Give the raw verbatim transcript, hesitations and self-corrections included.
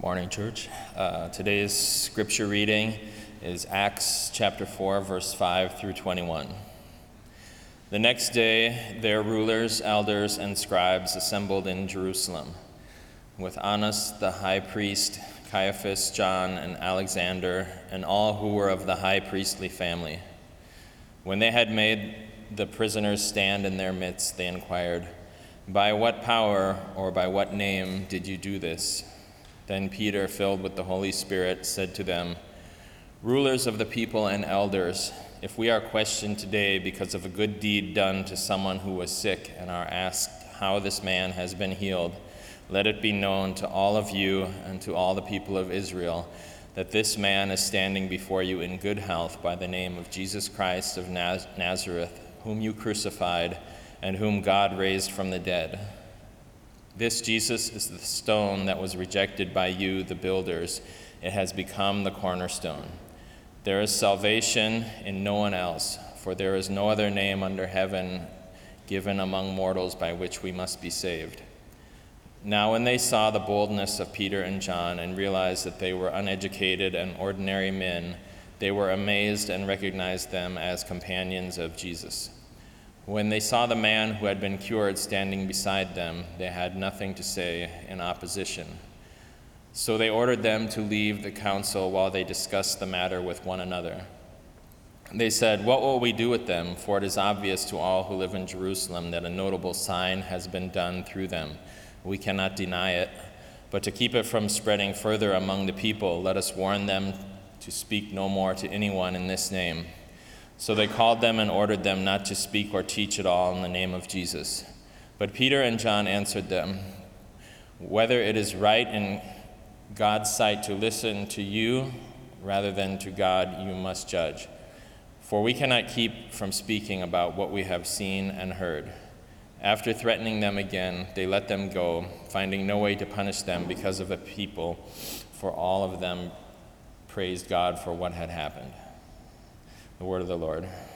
Morning, church. Uh, today's scripture reading is Acts chapter four, verse five through twenty-one. The next day, their rulers, elders, and scribes assembled in Jerusalem, with Annas the high priest, Caiaphas, John, and Alexander, and all who were of the high priestly family. When they had made the prisoners stand in their midst, they inquired, "By what power or by what name did you do this?" Then Peter, filled with the Holy Spirit, said to them, "Rulers of the people and elders, if we are questioned today because of a good deed done to someone who was sick and are asked how this man has been healed, let it be known to all of you and to all the people of Israel that this man is standing before you in good health by the name of Jesus Christ of Naz- Nazareth, whom you crucified and whom God raised from the dead. This Jesus is the stone that was rejected by you, the builders. It has become the cornerstone. There is salvation in no one else, for there is no other name under heaven given among mortals by which we must be saved." Now when they saw the boldness of Peter and John and realized that they were uneducated and ordinary men, they were amazed and recognized them as companions of Jesus. When they saw the man who had been cured standing beside them, they had nothing to say in opposition. So they ordered them to leave the council while they discussed the matter with one another. They said, "What will we do with them? For it is obvious to all who live in Jerusalem that a notable sign has been done through them. We cannot deny it. But to keep it from spreading further among the people, let us warn them to speak no more to anyone in this name." So they called them and ordered them not to speak or teach at all in the name of Jesus. But Peter and John answered them, "Whether it is right in God's sight to listen to you rather than to God, you must judge. For we cannot keep from speaking about what we have seen and heard." After threatening them again, they let them go, finding no way to punish them because of the people, for all of them praised God for what had happened. The word of the Lord.